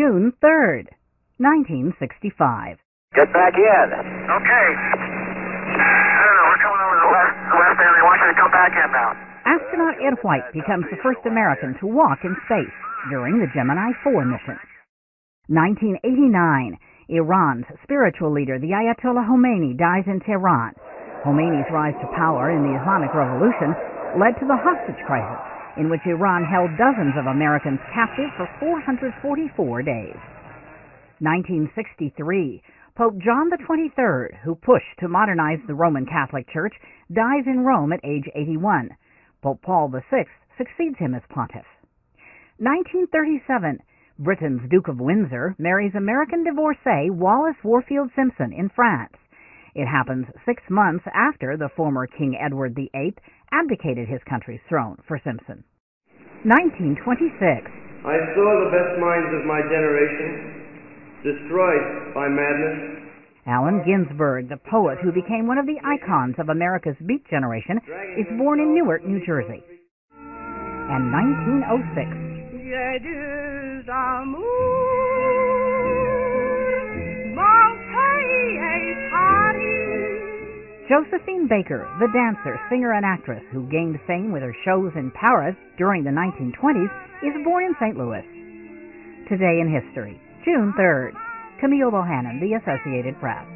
June 3rd, 1965. Get back in. Okay. I don't know, we're coming over the west end. They want you to come back in now. Astronaut Ed White becomes the first American to walk in space during the Gemini 4 mission. 1989, Iran's spiritual leader, the Ayatollah Khomeini, dies in Tehran. Khomeini's rise to power in the Islamic Revolution led to the hostage crisis, in which Iran held dozens of Americans captive for 444 days. 1963, Pope John XXIII, who pushed to modernize the Roman Catholic Church, dies in Rome at age 81. Pope Paul VI succeeds him as pontiff. 1937, Britain's Duke of Windsor marries American divorcee Wallis Warfield Simpson in France. It happens 6 months after the former King Edward VIII abdicated his country's throne for Simpson. 1926. I saw the best minds of my generation destroyed by madness. Allen Ginsberg, the poet who became one of the icons of America's Beat Generation, is born in Newark, New Jersey. And 1906. Josephine Baker, the dancer, singer, and actress who gained fame with her shows in Paris during the 1920s, is born in St. Louis. Today in history, June 3rd. Camille Bohannon, The Associated Press.